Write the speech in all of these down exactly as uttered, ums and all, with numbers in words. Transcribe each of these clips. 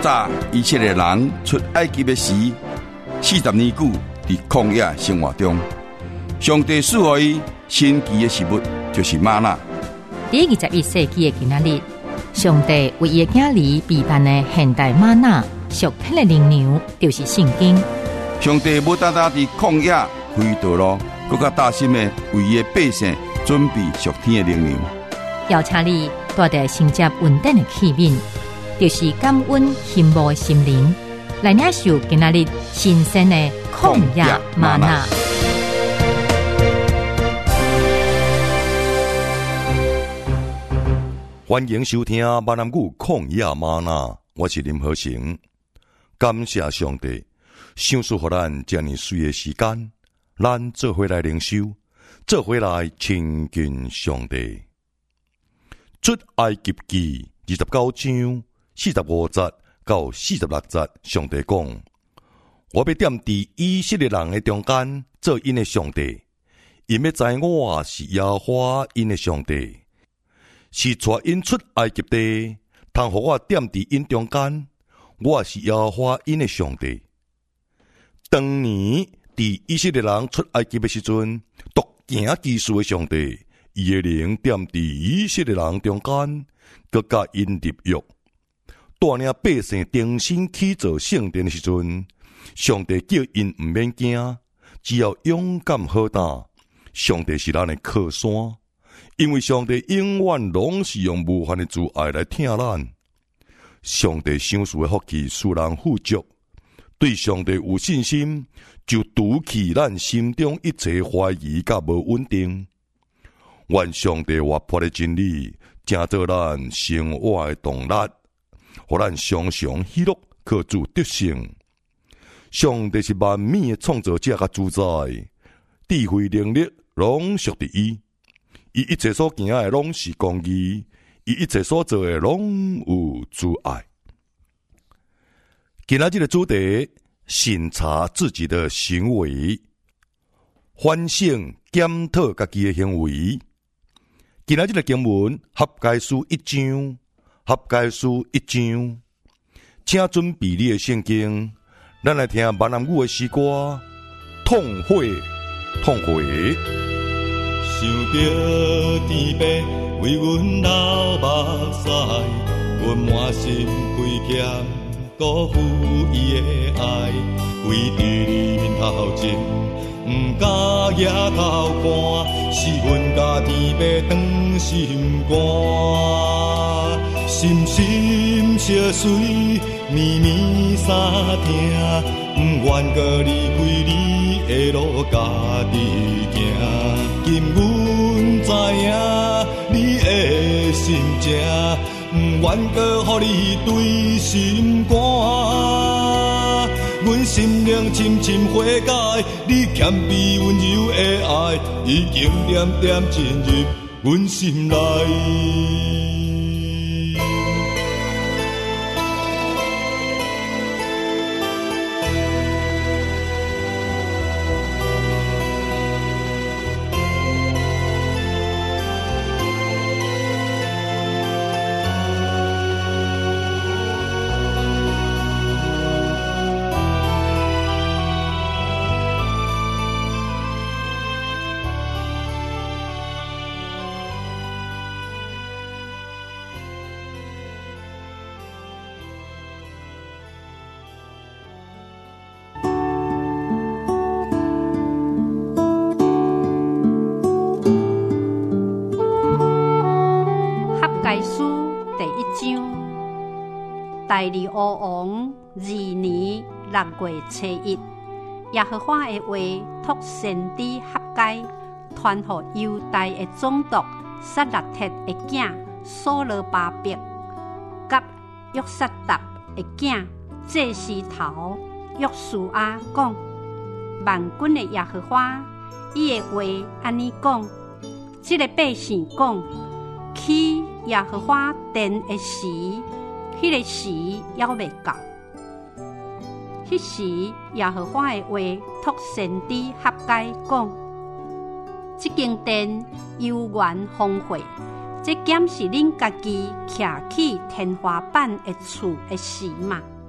早以色列人出埃及的时，四十年久伫曠野生活中，上帝赐予伊神奇的食物，就是吗哪。 第二十一世纪的今仔日，上帝为伊的囝儿备办的现代吗哪属天的灵粮，就是圣经。 上帝无单单伫曠野开道路，更加大心的为伊的百姓准备属天的灵粮。 邀请你带着承接稳定的器皿，就是感恩羡慕的心灵，来领受今仔日新鲜的曠野嗎哪。 欢迎收听闽南语曠野嗎哪，我是林和成。感谢上帝，赏赐予咱这么水的时间，咱做回来灵修，做回来亲近上帝。出埃及記二十九章四十五節到四十六節，上帝講：我要踮佇以色列人的中間，做因的上帝，因要知我是耶和華因的上帝，是帶因出埃及地，通互我踮佇因中間，我是耶和華因的上帝。當年佇以色列人出埃及的時陣，獨行奇事的上帝。伊的靈踮佇以色列人中間，佮甲因立約，帶領百姓重新起造聖殿的時陣，上帝叫因毋免驚，只要勇敢好膽。上帝是咱的靠山，因為上帝永遠攏是用無限的慈愛來疼咱。上帝賞賜的福氣使人富足，對上帝有信心，就除去咱心中一切懷疑甲無穩定。願上帝活潑的真理，成做咱生活的動力，互咱常常喜樂，靠主得勝。上帝是萬美的創造者甲主宰，智慧能力攏屬佇伊，伊一切所行的攏是公義，伊一切所做的攏有慈愛。今仔日的主題：審查自己的行為，反省檢討家己的行為。今仔日的經文合解書一章，合解書一章，請準備你的聖經，咱來聽閩南語的詩歌，痛悔，痛悔。 想着天父為阮流目屎，阮滿心虧欠，辜負伊的愛，為佇你面頭前。毋敢抬頭看，是阮甲天父斷心肝，心心相隨，綿綿相聽，毋願閣離開你的路，家己行。今阮知影你的心情，毋願閣予你斷心肝。阮心靈深深悔改，你欠比溫柔的愛，已經點點進入阮心內。第二烏王二年六月初一，耶和華的話託先知合解，傳予猶大的總督撒勒鐵的囝所羅巴伯，甲約撒達的囝祭司頭約書亞講：萬軍的耶和華，伊的話安尼講，這個百姓講，去耶和華殿的時。迄個時猶未到，迄時耶和華的話託先知合解講：這間殿幽怨荒廢，這檢是恁家己徛起天花板的厝的時嘛。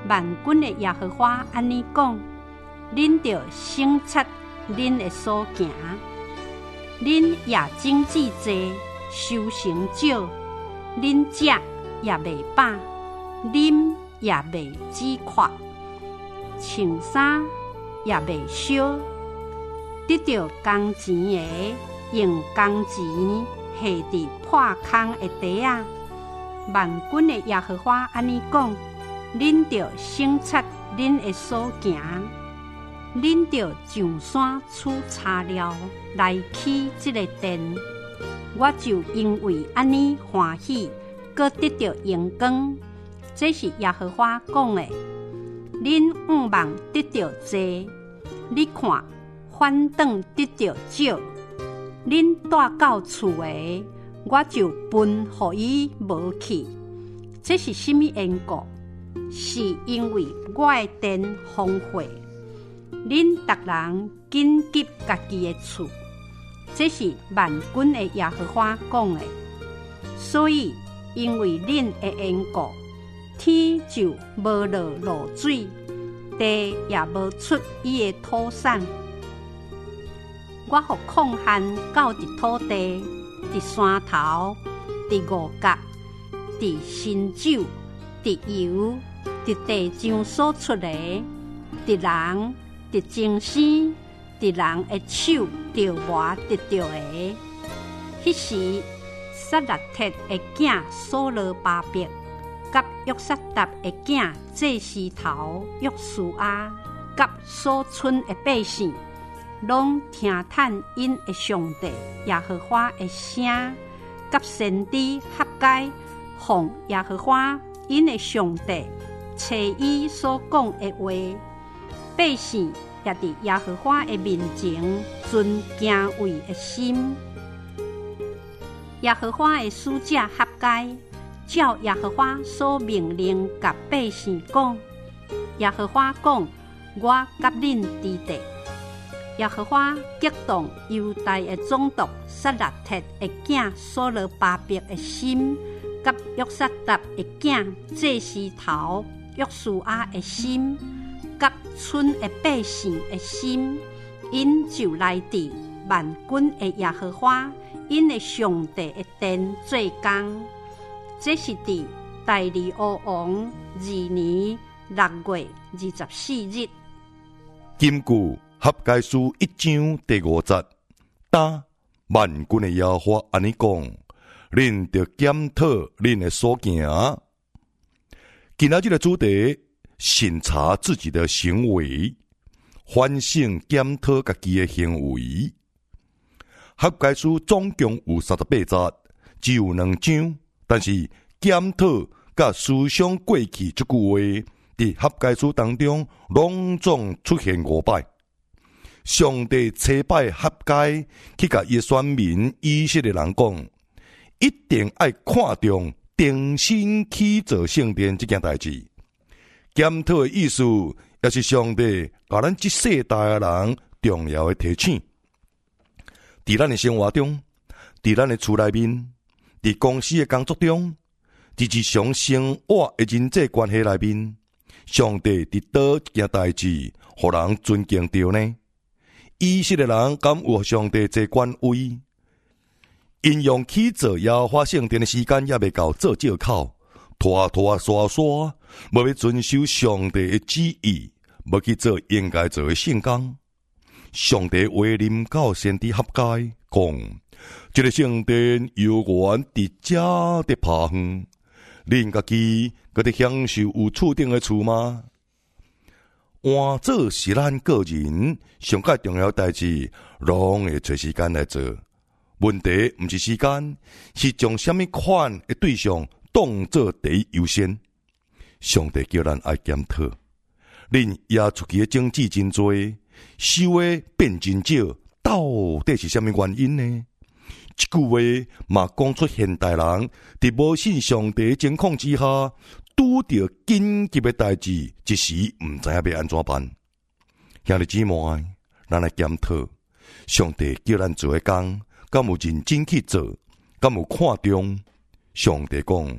万军的耶和华安尼讲：恁着省察恁的所行，恁也经济济，收成少，恁食也袂饱，啉也袂止渴，穿衫也袂烧。得到工钱的，用工钱下伫破空的地啊！万军的耶和华安尼讲：恁着省察恁的所行，恁着上山取材料来起这个殿。我就因为安尼欢喜，搁得到荣光。这是耶和华讲的。恁仰望得到济，你看反倒得到少。恁带到厝的，我就分互伊无去。这是什么缘故？是因为我的殿荒废，恁逐人紧急家己的厝。这是万军的耶和华讲的。所以因为恁的缘故，天就无落露水，地也无出伊的土产。我互抗旱到伫土地，伫山头，伫五角，伫新酒，伫油，伫地上所出的，伫人，伫精生，伫人的手着磨得到的。迄时，撒勒特的囝所罗巴伯，甲约瑟达的囝祭司头约书亚，甲所剩的百姓，拢听叹因的上帝耶和华的声，甲先知合解，奉耶和华因的上帝找伊所讲的话。百姓也伫耶和华的面前存敬畏的心。耶和华的使者合解，照耶和华所命令甲百姓讲：耶和华讲，我甲恁伫地。耶和华激动犹大的总督撒勒特的囝所罗巴伯的心，甲约瑟达的囝祭司头约书亚的心，甲剩的百姓的心，因就来伫万军的耶和华因的上帝的殿做工。这是伫大利乌王二年六月二十四日。 根据合解书一章第五节，答万军的耶和华安尼讲：恁着检讨恁的所行。今仔日的主题：审查自己的行为，反省检讨家己的行为。合解书总共有三十八节，只有两章，但是检讨甲思想过去这句话，伫合解书当中拢总出现五摆。上帝差派合解去甲伊选民以色列人讲，一定爱看重重新起造圣殿这件代志。检讨的意思，也是上帝甲咱这世代的人重要的提醒。伫咱的生活中，伫咱的厝内面，伫公司的工作中，伫日常生活的人际关系内面，上帝伫倒一件代志，互人尊敬着呢？以色列人敢有上帝这官位？因用起造耶和华圣殿的时间也未够做借口，拖拖刷刷，无要遵守上帝的旨意，无去做应该做的圣工。上帝话临到先知合解讲，这个圣殿由原伫遮的拍远，恁家己搁伫享受有厝顶的厝吗？换做是咱个人上界重要代志，拢会找时间来做。问题毋是时間，是将什麼款的對象當作第一優先。上帝叫咱愛檢討，恁也出去的政治真多，收的變真少，到底是什麼原因呢？這句話嘛講出現代人佇無信上帝情況之下，拄到緊急的代志，一時毋知影要安怎辦。兄弟姊妹，咱來檢討，上帝叫咱做的工，敢有認真去做？敢有看重？上帝講，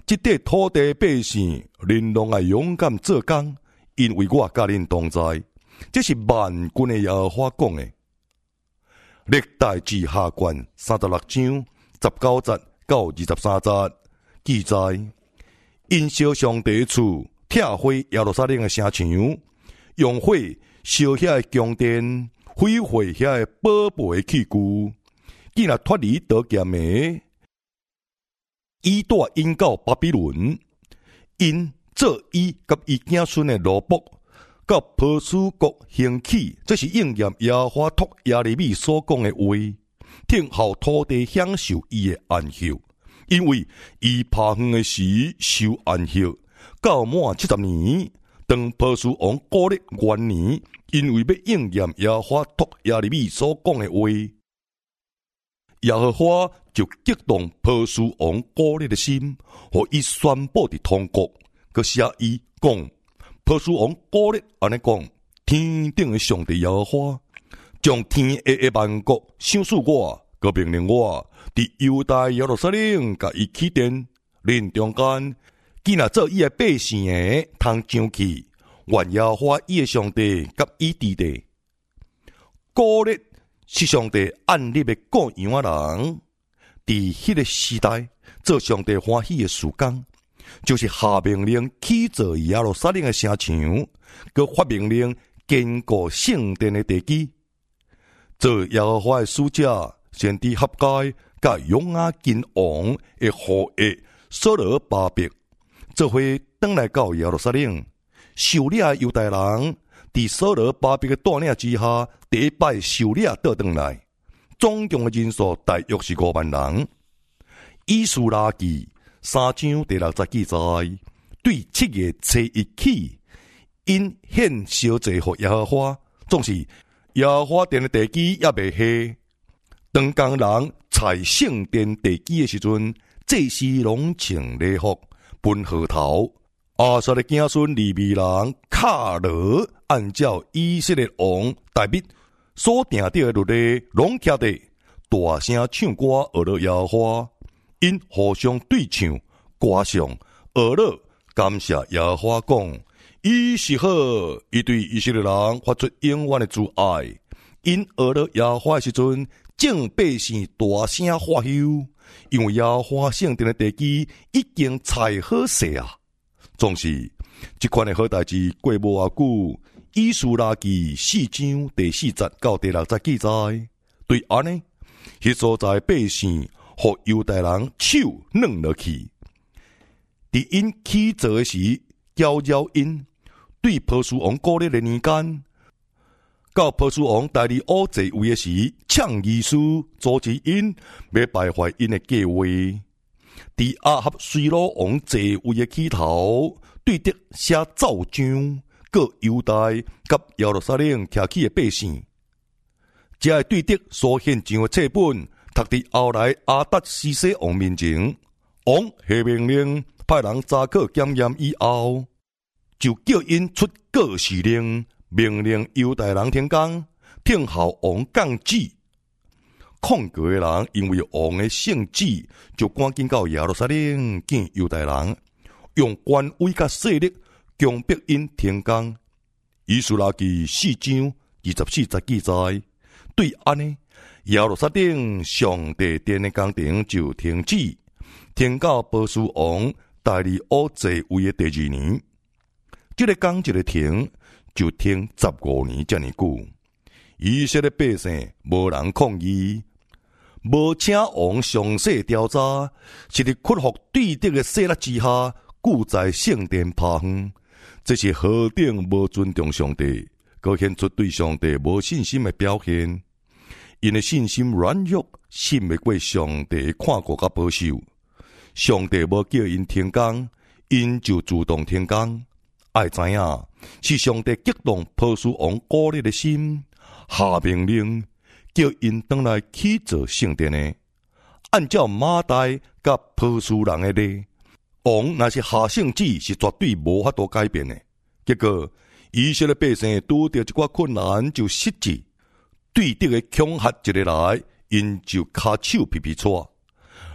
这块土地百姓，恁拢爱勇敢做工，因为我甲恁同在。这是万军的耶和华讲的。历代志下卷三十六章十九节到二十三节记载，因烧上帝的厝，拆毁耶路撒冷的城墙，用火烧遐的宫殿，毁坏遐的宝贝的器具，竟然脱离刀剑的，以带因到巴比伦，因做伊甲伊子孙的奴仆，到波斯国兴起，这是应验耶和华托亚利米所讲的话，听候土地享受伊的安息，因为伊爬远的时受安息，到满七十年，当波斯王古列元年，因为要应验耶和华托亚利米所讲的话，耶和华就激动波斯王古列的心，和伊宣布伫通国，佮写伊讲。波斯王古列安尼讲：天顶的上帝耶和华，将天下的万国赏赐我，佮命令我，伫犹大耶路撒冷甲伊起殿，恁中间，既然做伊的百姓的，通上去，愿耶和华伊的上帝甲伊治地。古列是上帝按立的各样的人，伫迄个时代做上帝欢喜的事工。就是下命令起造耶路撒冷的城墙，佮发命令坚固圣殿的地基。做耶和华的使者，先知哈该甲勇雅金王的后裔所罗巴伯，做伙转来到耶路撒冷，受领犹大人伫所罗巴伯的带领之下，第一摆受领倒转来，总共的人数大约是五万人。以斯拉记三章第六节记载，对七月初一起，因献烧祭给耶和华，总是耶和华殿的地基也未下。当工人踩圣殿地基的时阵，祭司拢穿礼服，分号头。亚萨的子孙利未人卡罗，按照以色列王大卫所定定的律例，拢徛地大声唱歌学了耶和华。因互相对唱，歌唱，俄勒感谢耶和华讲，伊是好，伊对以色列人发出永远的慈爱。因俄勒耶和华的时阵，众百姓大声欢呼，因为耶和华圣殿的地基已经踩好势啊！总是这款的好代志过无偌久，以斯拉记四章第四节到第六节记载，对安尼，迄所在百姓。互犹大人手软落去，伫因起造的时，遥遥因对波斯王古列的年间，到波斯王代理乌坐位的时，呛意思阻止因，要败坏因的计划。伫亚哈随鲁王坐位的起头，对得写奏章，各犹大甲耶路撒冷徛起的百姓，这对得所献上的册本。读伫后来阿达西西王面前，王下命令派人查考检验以后，就叫因出告示令，命令犹大人听讲，听候王降旨。控告的人因为王的圣旨，就赶紧到耶路撒冷见犹大人，用官威甲势力强迫因听讲。以斯拉记四章二十四节记载，对安尼。耶路撒冷上帝殿的工程就停止，停到波斯王代理乌坐位的第二年。这个工一个停，就停十五年这么久。以色列百姓无人抗议，无请王详细调查，是伫屈服对敌的势力之下，故在圣殿趴远。这是何等无尊重上帝，佫显出对上帝无信心的表现。因的信心软弱，信袂过上帝看顾甲保守。上帝无叫因听讲，因就主动听讲。爱知影是上帝激动波斯王古列的心，下命令叫因转来起造圣殿的。按照马代甲波斯人的例，王若是下圣旨，是绝对无法度改变的。结果以色列百姓拄着一寡困难就失志。对敌的恐吓一个来，因就骹手皮皮搓，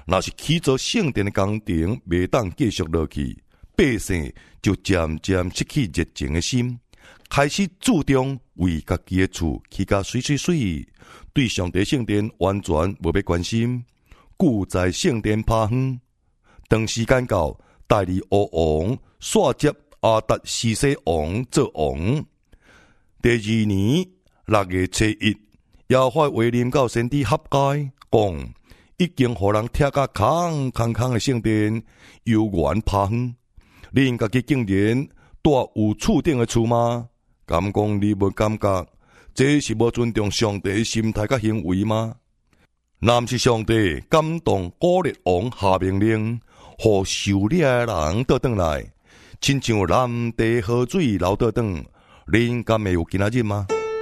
若是起做圣殿的工程未当继续落去，百姓就渐渐失去热情的心，开始注重为家己的厝起甲水水水，对上帝圣殿完全无要关心，故在圣殿拍远。当时间到，代理欧王煞接阿达西西王做王。第二年六月初一，耶和华话临到先知哈该，讲已经互人拆甲空空空的圣殿，由原拍远。恁家己竟然住有厝顶的厝吗？敢讲你无感觉，这是无尊重上帝的心态甲行为吗？若毋是上帝感动古列王下命令，互受掠的人倒转来，亲像南地河水流倒转，恁敢会有今仔日吗？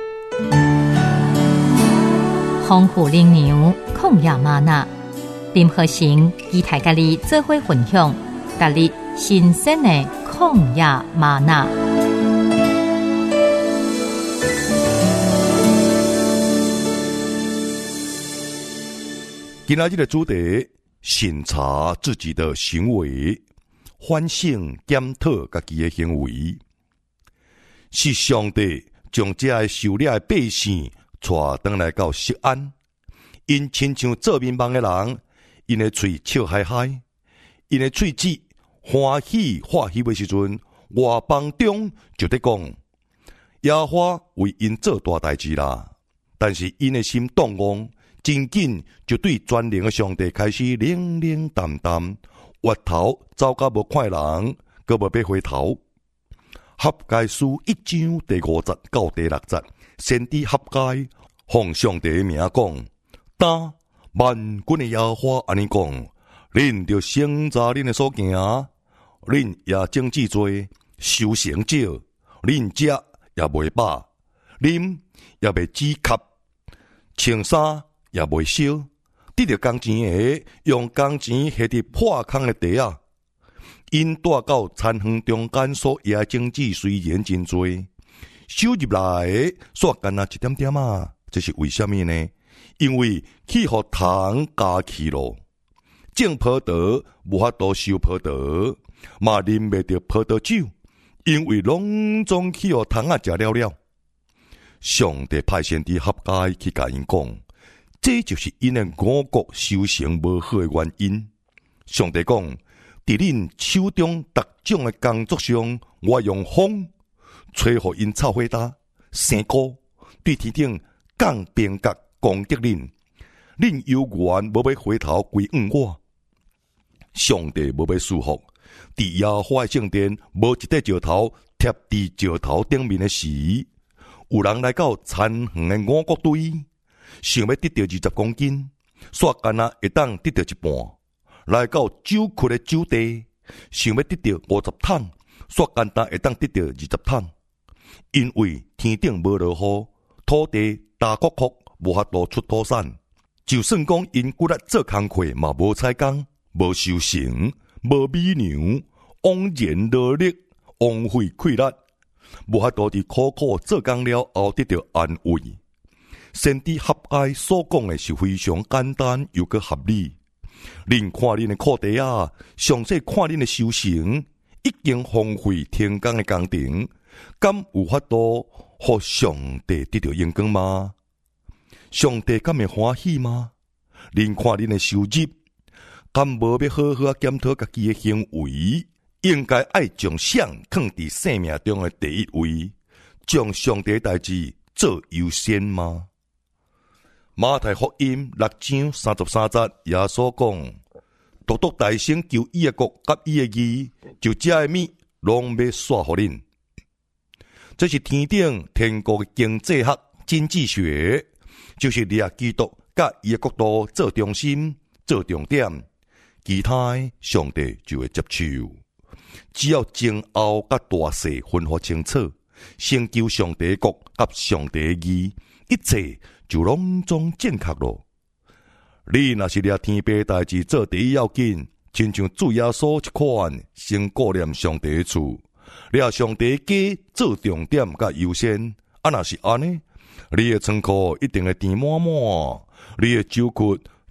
丰富灵牛抗压玛纳，林和成与大家己做伙分享，达日新鲜的抗压玛纳。 今仔日的主题：审查自己的行为，反省检讨家己的行为。是上帝将这个受掠的百姓带回来到锡安，因亲像做面梦的人，因的嘴笑嗨嗨，因的喙齿欢喜欢喜的时阵，外邦中就在讲耶和华为因做大代志啦。但是因的心动妄，真紧就对全能的上帝开始冷冷淡淡，越头走到无看人，阁无要回头。哈该书一章第五节到第六节，先知哈该奉上帝的名讲：当万军的耶和华安尼讲，恁着省察恁的所行，恁也种子多，收成少，恁食也袂饱，啉也袂止渴，穿衫也袂烧，得着工钱的用工钱下伫破空的地啊。因带到田园中间所野种子虽然真多，收入来的煞干那一点点啊，这是为什么呢？因为去互虫加去咯，种葡萄无法度收葡萄，嘛啉袂着葡萄酒，因为拢总去互虫啊食了了。上帝派先知哈该去甲因讲，这就是因的五国收成无好的原因。上帝讲，伫恁手中各种的工作上，我用风吹互因臭火焦、生菇，对天顶降冰角攻击恁，恁犹原无要回头归向我。上帝无要束缚，伫耶和华圣殿无一块石头贴伫石头顶面的时，有人来到残垣的五角堆，想要得到二十公斤，煞干那会当得到一半。来到酒窟的酒地，想要得到五十桶，煞简单会当得到二十桶。因为天顶无落雨，土地大壳壳，无法度出土产。就算讲因骨力做工课嘛，无采工，无收成，无米粮，枉然劳力，枉费气力，无法度伫苦苦做工了后得到安慰。先知哈该所讲的是非常简单又个合理。恁看恁的课题啊，详细看恁的修行，已经荒废天工的工程，敢有法度互上帝得到荣光吗？上帝敢会欢喜吗？恁看恁的收入，敢无要好好检讨家己的行为？应该爱将相放伫生命中的第一位，将上帝的代志做优先吗？马太福音六章三十三节，耶稣讲：独独大声求伊的国甲伊的义，就这的物拢要煞互恁。这是天顶天国的经济学经济学，就是掠基督甲伊的国度做中心、做重点，其他上帝就会接受。只要前后甲大细分化清楚，成就上帝的国甲上帝的义，一切就拢总正确咯。你若是掠天父代志做第一要紧，亲像主耶稣一款，先顾念上帝的厝，掠上帝的家做重点甲优先。啊，若是安尼，你的仓库一定会填满满，你的酒库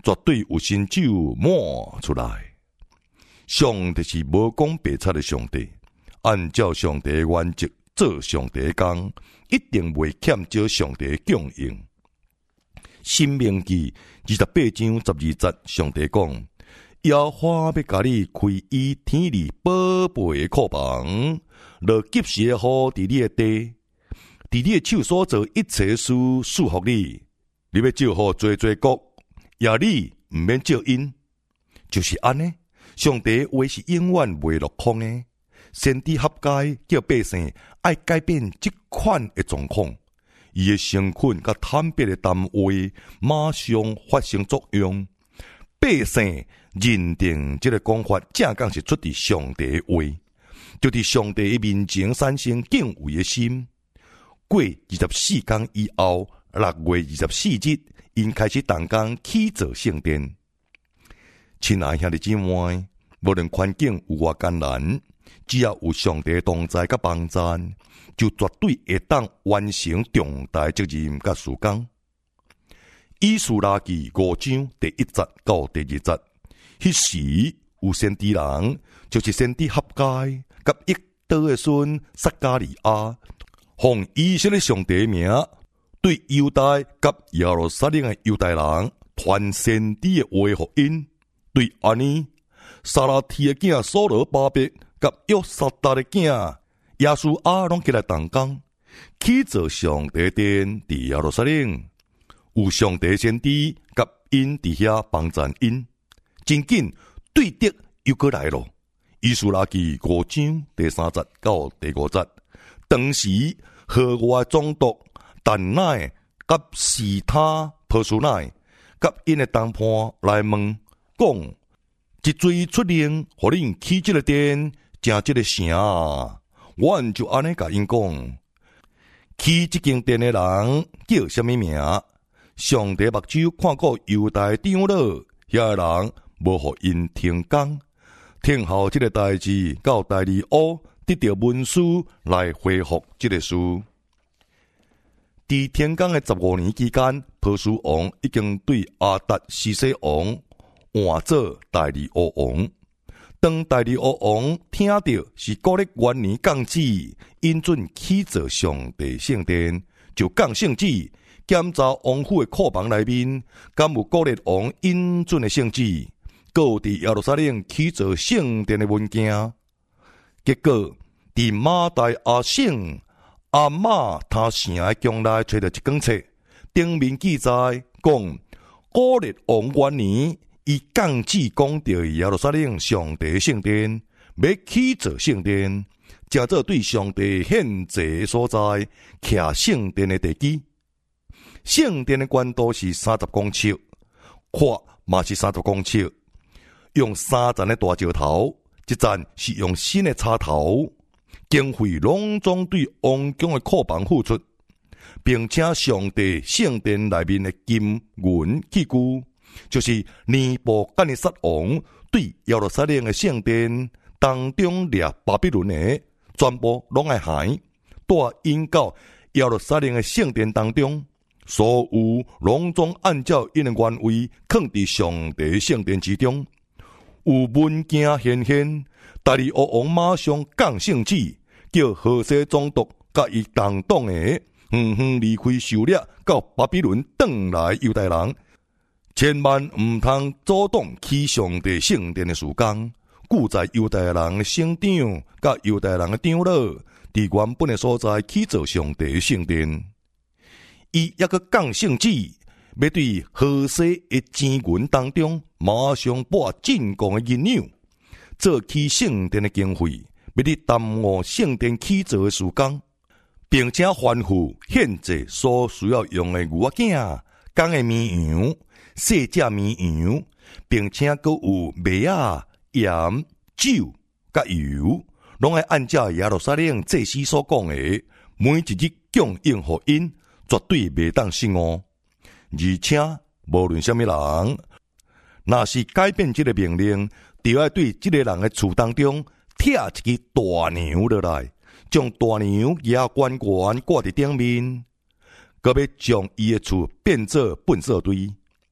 绝对有新酒满出来。上帝是无讲白差的上帝，按照上帝的原则做上帝的工，一定袂欠少上帝的供应。申命记二十八章十二节，上帝讲：耶和华要甲你开伊天里宝贝的库房，落及时的雨伫你的地，伫你的手所做一切事赐福你。你要祝福多多国，也你毋免照因，就是安尼。上帝的话是永远袂落空的。先知合该叫百姓爱改变这款的状况，伊的诚恳甲坦白的谈话马上发生作用。百姓认定这个讲法正讲是出自上帝的话，就伫上帝的面前产生敬畏的心。过二十四天以后，六月二十四日，因开始动工起造圣殿。亲爱兄弟姊妹，无论环境有偌艰难，只要有上帝同在甲帮赞，就绝对会当完成重大责任甲事工。以斯拉記五章第一節到第二節，迄時有先知人，就是先知合該甲益多的孫撒加利亞，奉以色列上帝的名，對猶大甲耶路撒冷的猶大人傳先知的話予因。對安尼，撒拉提的囝所羅巴伯甲約薩達的囝耶穌亞攏起來動工，起造上帝殿佇耶路撒冷。有上帝先知甲因伫遐幫贊因，真緊對敵又過來咯。以斯拉記五章第三節到第五節，當時河外總督但乃甲士他波斯乃甲因的同伴來問講：一水出令，互恁起這個殿，正這個城啊！阮就安尼甲因講：起這間殿的人叫什麼名？上帝目睭看過猶大長老，遐人無互因停工，聽候這個代志到第二烏得到文書來回復這個事。佇停工的十五年期間，波斯王已經對亞達西西王換做第二烏王。當第二烏王聽到是古歷元年降旨，因准起造上帝聖殿，就降聖旨。檢查王府的庫房內面，敢有古列王引准的聖旨，各地耶路撒冷起造聖殿的文件。結果，佇馬代亞省阿馬他城的宮內找到一卷冊，頂面記載講，古列王元年，伊降旨講到耶路撒冷上帝聖殿，要起造聖殿，正做對上帝獻祭的所在，徛聖殿的地基。聖殿的寬度是三十公尺，闊嘛是三十公尺，用三層的大石頭，一層是用新的插頭，經費攏總對王宮的庫房付出，並且上帝聖殿內面的金銀器具，就是尼布甲尼撒王對耶路撒冷的聖殿當中掠巴比倫的，全部攏愛還，帶引到耶路撒冷的聖殿當中。所有攏總按照因的原位放佇上帝聖殿之中，有文件顯現，第二烏王馬上降聖旨，叫何西總督甲伊同黨的遠遠離開受掠到巴比倫轉來猶大人，千萬毋通阻擋起上帝聖殿的事工，故在猶大人的省長甲猶大人的長老，佇原本的所在起造上帝的聖殿。伊抑個降聖旨，要對何西的錢銀當中馬上撥進貢的銀兩，做起聖殿的經費，要你耽誤聖殿起造的事工，並且吩咐獻祭所需要用的牛仔頸、公的綿羊、細隻綿羊，並且閣有麥仔、鹽、酒甲油，攏愛按照耶路撒冷祭司所講的，每一日供應予因。絕對袂當失誤，而且無論什麼人，若是改變這個命令，就要對這個人的厝當中拆一隻大牛落來，將大牛壓懸懸掛在頂面，閣要將伊的厝變做糞掃堆。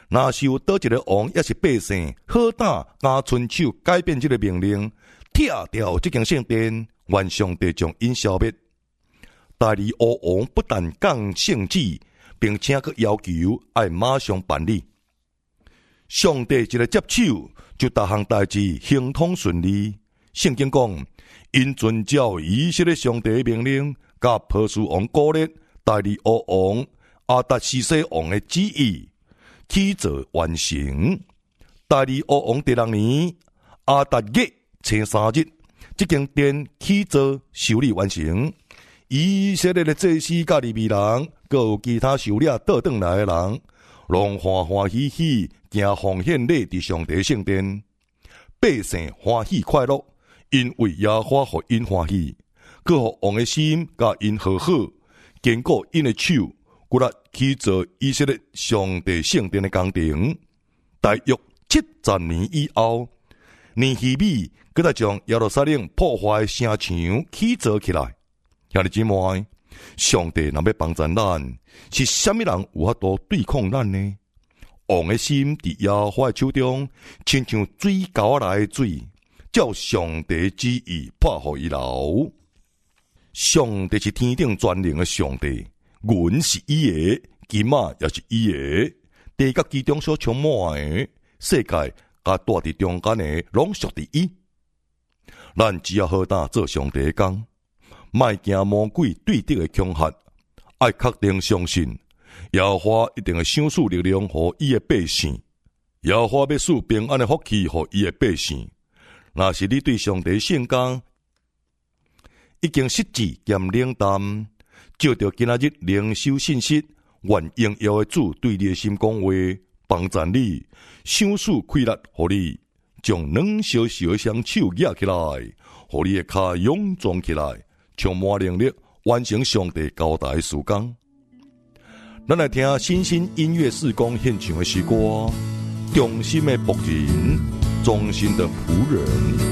若是有倒一个王，也是百姓，好胆加伸手改变这个命令，拆掉这间圣殿，愿上帝将因消灭。大利乌王不但降圣旨，并且佮要求要马上办理。上帝一个接手，就逐项代志行通顺利。圣经讲，因遵照以色列上帝的命令，甲波斯王古列、大利乌王、阿达西西王的旨意，起做完成。大利乌王第六年，阿达月初三日，这间殿起做修理完成。以色列的祭司甲利未人，佮有其他受领倒转来的人，拢欢欢喜喜行奉献礼伫上帝圣殿。百姓欢喜快乐，因为耶和华互因欢喜，佮互王的心甲因和好，坚固因的手，骨力起做以色列上帝圣殿的工程。大约七十年以后，尼希米佮再将耶路撒冷破坏城墙起做起来。兄弟姊妹，上帝若要帮助咱，是啥物人有法度对抗咱呢？王的心伫耶和华的手中，亲像水沟来的水，照上帝旨意破互伊流。上帝是天顶全能的上帝，阮是伊的，金仔也是伊的，地甲其中所充满的世界，甲带伫中间的，拢属伫伊。咱只要好胆做上帝的工。莫惊魔鬼对敌的恐吓，爱确定相信耶和华一定会赏赐力量予伊的百姓。耶和华要赐平安的福气予伊的百姓。若是你对上帝圣工已经失志兼冷淡，照着今仔日灵修信息，愿荣耀的主对你的心讲话，帮助你，赏赐气力予你，将两小时的双手举起来，予你的脚勇壮起来。充满能力，完成上帝交代的事工。咱来听新兴音乐事工献唱的诗歌，忠心的仆人，忠心的仆人。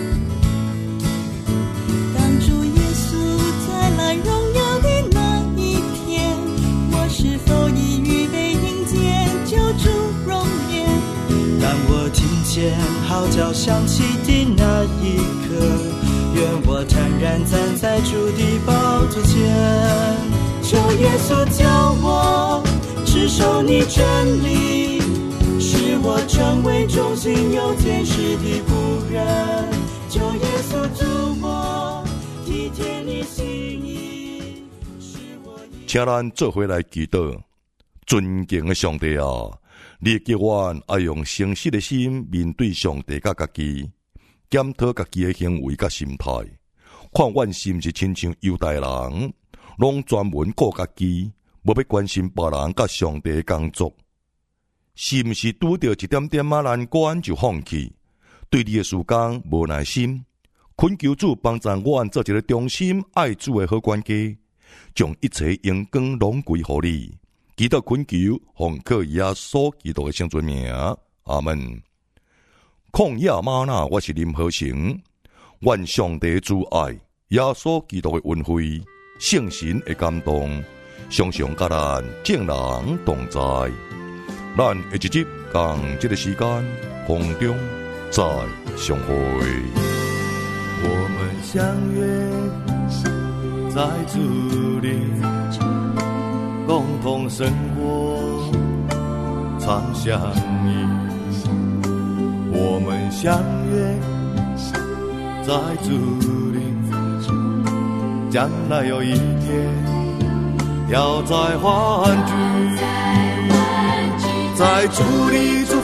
当主耶稣再来荣耀的那一天，我是否已预备迎接救主容颜？ 当我听见号角响起的那一刻，愿我坦然站在主的宝座前，求耶稣教我持守你真理，使我成为忠心有见识的仆人。求耶稣助我体贴你心意，使我请咱做回来祈祷。尊敬的上帝啊，你叫我爱用诚实的心面对上帝甲家己。检讨家己的行为甲心态，看阮是毋是亲像犹太人，拢专门顾家己，无要关心别人甲上帝的工作。是毋是拄着一点点仔难关就放弃？对你的事工无耐心，恳求主帮助阮做一个忠心爱主的好管家，将一切荣光拢归乎你。祈祷恳求，奉靠耶稣基督的圣尊名，阿门。旷野吗哪，我是林和成。愿上帝主爱，耶稣基督的恩惠，圣神的感动，常常甲咱众人同在。咱下一集共这个时间空中再相会。 我们相约在主里，共同生活，常相依。我们相约在主里，将来有一天要再欢聚，在主里。